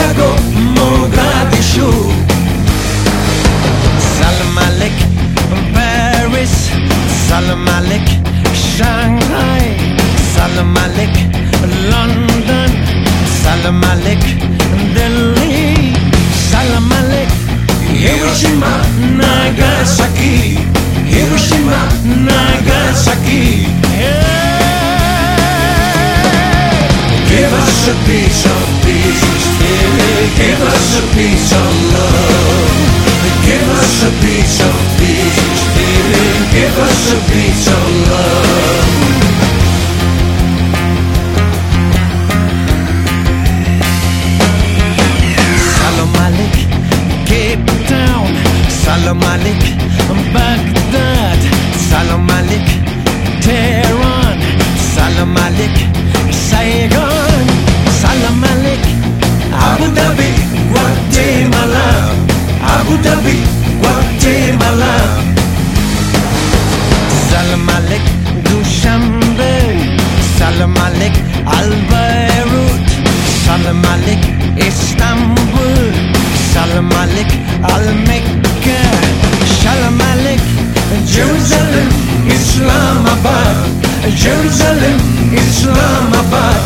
Chicago, Mogadishu. Salam Aleik, Paris. Salam Aleik, Shanghai. Salam Aleik, London. Salam Aleik, Delhi. Salam Aleik, Hiroshima, Nagasaki. Hiroshima, Nagasaki. Give us a piece of peace. Give us a piece of love. Give us a piece of peace. Give us a piece of love. Salam Aleik, Cape Town. Salam Aleik, Baghdad. Salam Aleik, Tehran. Salam Aleik, Saigon. Salam Aleik, Abu Dhabi, Guatemala. Abu Dhabi, Guatemala. Salam Aleik, Dushanbe. Salam Aleik, Al Beirut. Salam Aleik, Istanbul. Salam Aleik, Al Mecca. Salam Aleik, Jerusalem, Islamabad. Jerusalem, Islamabad.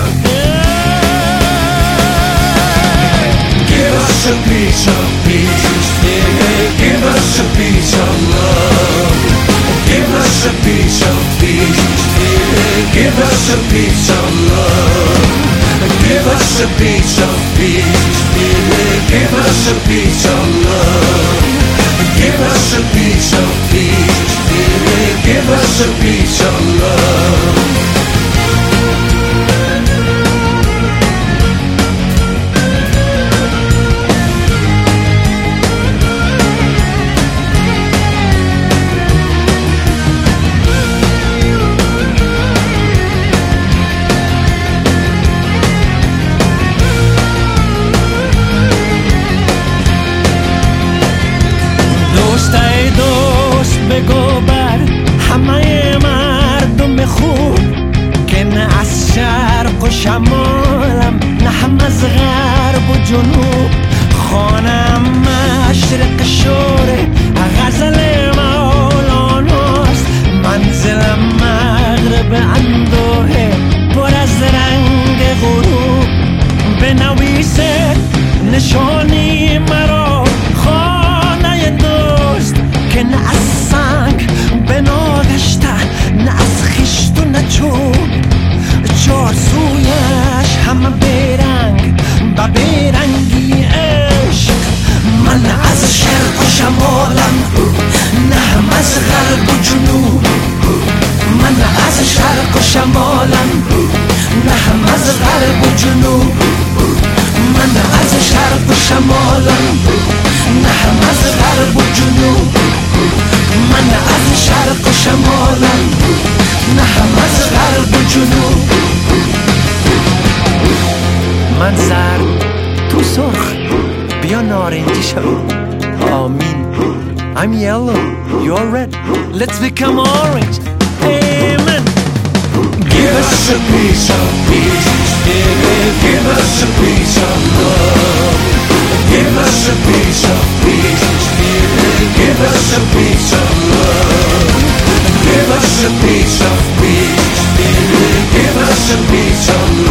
Give us a piece of peace. Give us a piece of love. Give us a piece of peace. Give us a piece of love. Give us a piece of peace. Give us a piece of love. Give us a piece of peace. Give us a piece of love. دوست بگو بر همه مردم خوب که نه از شرق و شمالم نه هم از غرب و جنوب خانم مشرق شوره غزل مولاناست منزلم مغرب اندوه پر از رنگ غروب بنویسه نشانی مرا خانه دوست که نه از سنگ بنا گشته نه از خشت و نه چوب چار سویش همه بیرنگ و بیرنگی عشق من از شرق و شمالم نه هم از غرب و جنوب من از شرق و شمالم نه هم از غرب و جنوب من از شرق و شمالم نه هم از غرب و جنوب من از شرق و شمالم نه هم از غرب و جنوب من زرد تو سرخ بیا نارنجی شو آمین I'm yellow, you're red, let's become orange, amen. Give us a piece of peace. Give us a piece of love. Give us a piece of peace. Give us a piece of love. Give us a piece of peace. Give us a piece of love.